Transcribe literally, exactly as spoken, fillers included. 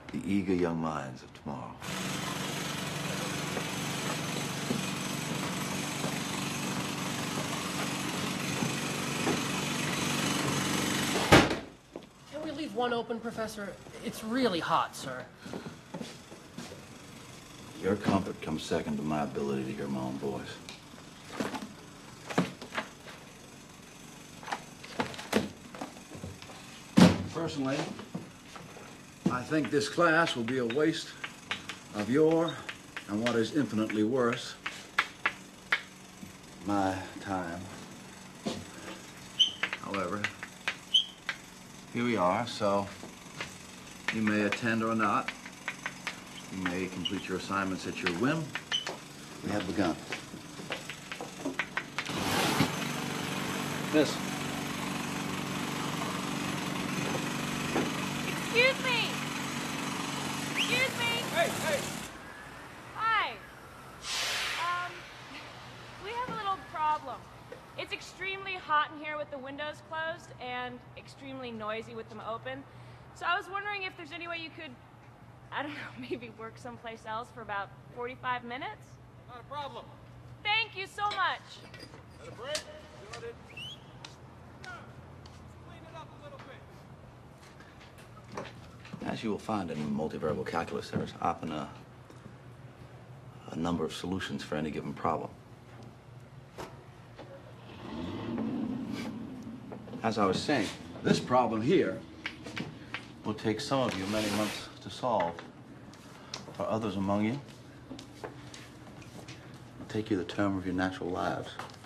the eager young minds of tomorrow. Can we leave one open, Professor? It's really hot, sir. Your comfort comes second to my ability to hear my own voice. Personally, I think this class will be a waste of your, and what is infinitely worse, my time. However, here we are, so you may attend or not. You may complete your assignments at your whim. We have begun. Miss. Excuse me! Excuse me! Hey, hey! Hi. Um, we have a little problem. It's extremely hot in here with the windows closed and extremely noisy with them open. So I was wondering if there's any way you could, I don't know, maybe work someplace else for about forty-five minutes? Not a problem. Thank you so much. Got a break? Started. Let's clean it up a little bit. As you will find in multivariable calculus, there is often a, a number of solutions for any given problem. As I was saying, this problem here will take some of you many months to solve. For others among you, it'll take you the term of your natural lives.